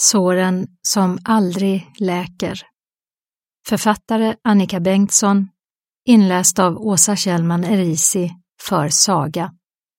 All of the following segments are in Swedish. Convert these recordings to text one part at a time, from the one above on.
Såren som aldrig läker. Författare Annika Bengtsson, inläst av Åsa Kjellman Erisi för Saga.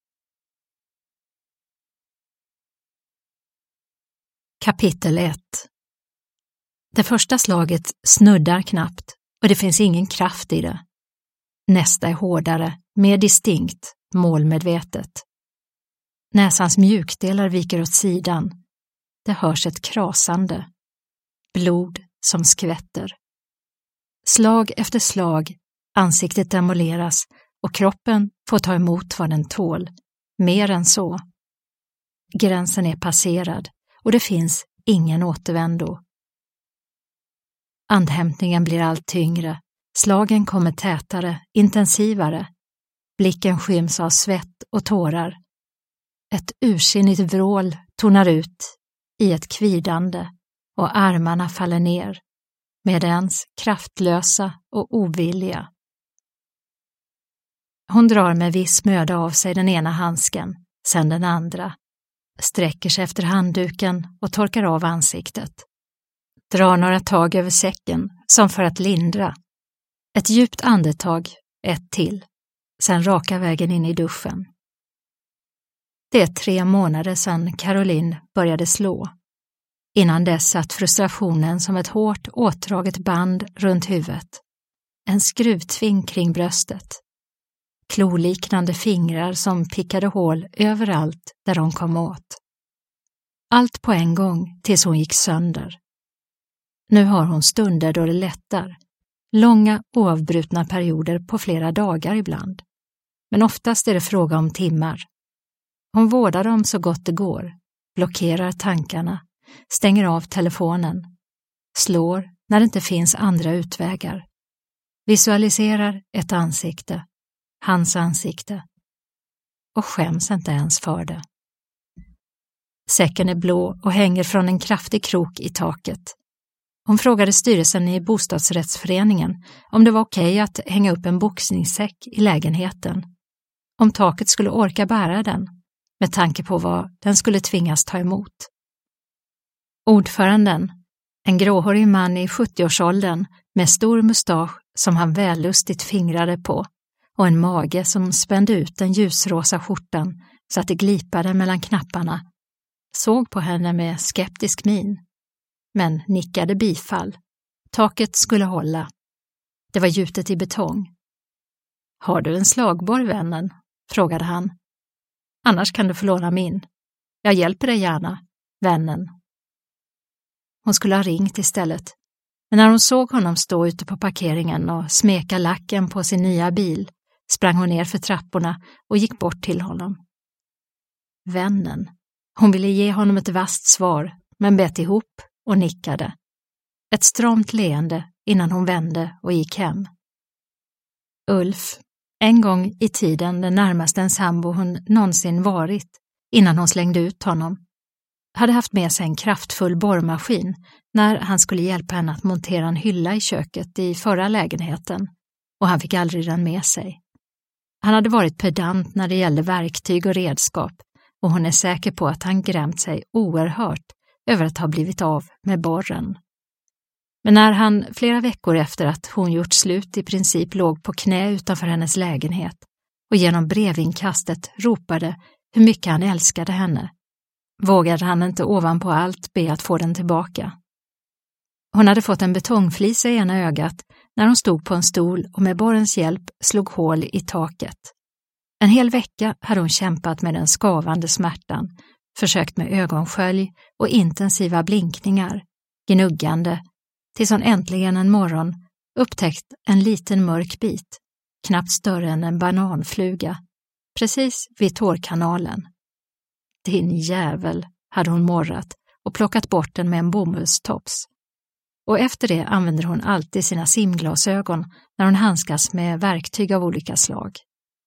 Kapitel 1. Det första slaget snuddar knappt och det finns ingen kraft i det. Nästa är hårdare, mer distinkt, målmedvetet. Näsans mjukdelar viker åt sidan. Det hörs ett krasande. Blod som skvätter. Slag efter slag, ansiktet demoleras och kroppen får ta emot vad den tål. Mer än så. Gränsen är passerad och det finns ingen återvändo. Andhämtningen blir allt tyngre. Slagen kommer tätare, intensivare. Blicken skyms av svett och tårar. Ett ursinnigt vrål tonar ut i ett kvidande och armarna faller ner, med ens kraftlösa och ovilliga. Hon drar med viss möda av sig den ena handsken, sen den andra, sträcker sig efter handduken och torkar av ansiktet. Drar några tag över säcken som för att lindra. Ett djupt andetag, ett till, sen raka vägen in i duschen. Det är 3 månader sedan Caroline började slå. Innan dess satt frustrationen som ett hårt åtdraget band runt huvudet. En skruvtving kring bröstet. Kloliknande fingrar som pickade hål överallt där de kom åt. Allt på en gång tills hon gick sönder. Nu har hon stunder då det lättar. Långa oavbrutna perioder på flera dagar ibland. Men oftast är det fråga om timmar. Hon vårdar dem så gott det går, blockerar tankarna, stänger av telefonen, slår när det inte finns andra utvägar, visualiserar ett ansikte, hans ansikte, och skäms inte ens för det. Säcken är blå och hänger från en kraftig krok i taket. Hon frågade styrelsen i bostadsrättsföreningen om det var okej att hänga upp en boxningssäck i lägenheten, om taket skulle orka bära den, med tanke på vad den skulle tvingas ta emot. Ordföranden, en gråhårig man i 70-årsåldern med stor mustasch som han vällustigt fingrade på och en mage som spände ut den ljusrosa skjortan så att det glipade mellan knapparna, såg på henne med skeptisk min, men nickade bifall. Taket skulle hålla. Det var gjutet i betong. Har du en slagborr, vännen? Frågade han. Annars kan du få låna min. Jag hjälper dig gärna, vännen. Hon skulle ha ringt istället. Men när hon såg honom stå ute på parkeringen och smeka lacken på sin nya bil sprang hon ner för trapporna och gick bort till honom. Vännen. Hon ville ge honom ett vasst svar, men bet ihop och nickade. Ett stramt leende innan hon vände och gick hem. Ulf, en gång i tiden den närmaste en sambo hon någonsin varit innan hon slängde ut honom, hade haft med sig en kraftfull borrmaskin när han skulle hjälpa henne att montera en hylla i köket i förra lägenheten, och han fick aldrig den med sig. Han hade varit pedant när det gällde verktyg och redskap, och hon är säker på att han grämt sig oerhört över att ha blivit av med borren. Men när han flera veckor efter att hon gjort slut i princip låg på knä utanför hennes lägenhet och genom brevinkastet ropade hur mycket han älskade henne, vågade han inte ovanpå allt be att få den tillbaka. Hon hade fått en betongflisa i ena ögat när hon stod på en stol och med borrens hjälp slog hål i taket. En hel vecka hade hon kämpat med den skavande smärtan, försökt med ögonskölj och intensiva blinkningar, gnuggande, tills hon äntligen en morgon upptäckt en liten mörk bit, knappt större än en bananfluga, precis vid tårkanalen. Din jävel, hade hon morrat och plockat bort den med en bomullstops. Och efter det använder hon alltid sina simglasögon när hon handskas med verktyg av olika slag.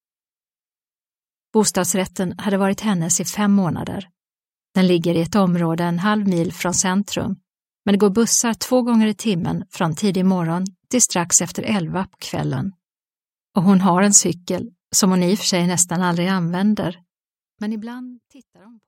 Bostadsrätten hade varit hennes i 5 månader. Den ligger i ett område en halv mil från centrum, men det går bussar 2 gånger i timmen från tidig morgon till strax efter 11 på kvällen. Och hon har en cykel som hon i och för sig nästan aldrig använder, men ibland tittar hon på.